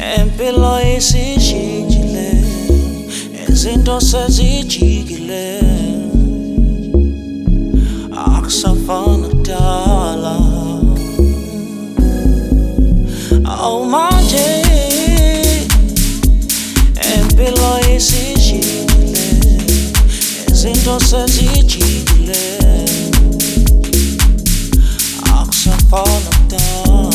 Empilo isishintshile, izinto sezijikile, akusafana kudala. Awu manje empilo isishintshile, izinto sezijikile, akusafana kudala.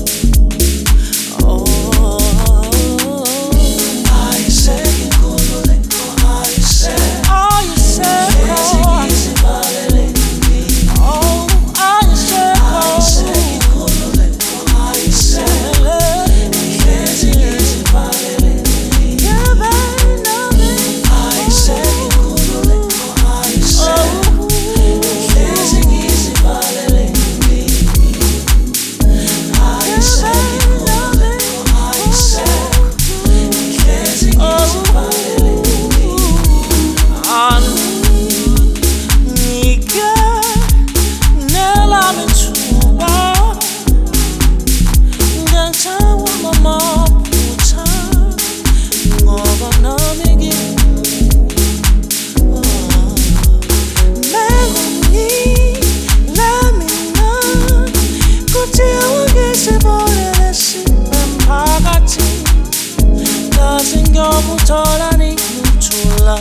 Tolani mutula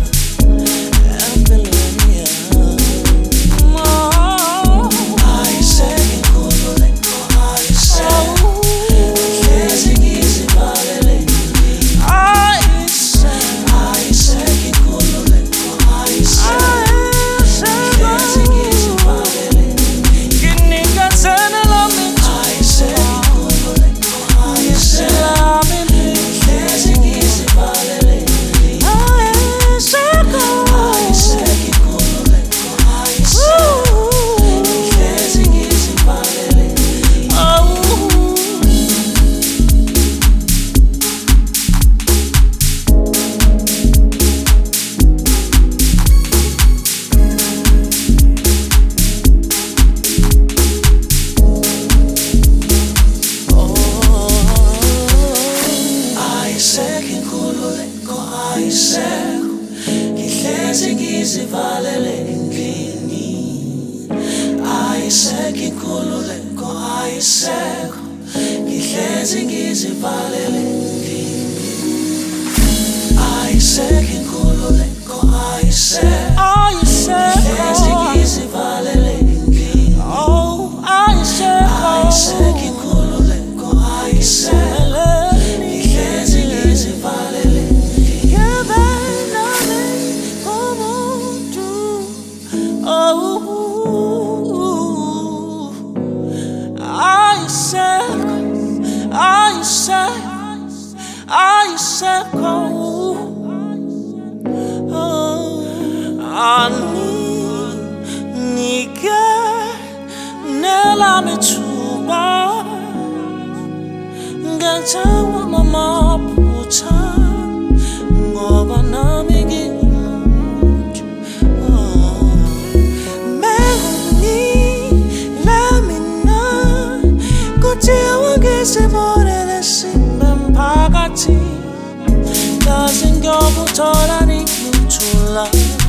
Ambelania I say kulule I say Kezi gizi balele I say kulule I say Kezi gizi balele Kinika tena la mitu I say kulule I say Kihlezi ngizivalele endlini ayisekho inkululeko ayisekho Kihlezi ngizivalele endlini ayisekho inkululeko ayisekho Kihlezi ngizivalele endlini ayisekho inkululeko ayisekho Kihlezi ngizivalele I said, Nike, Nela Mituba, Gata Mama Puta, Ngobana Migi, Melanie, Lamina, Gotia Gese Morele Simbem Pagati, Doesn't go Tolani Mutula.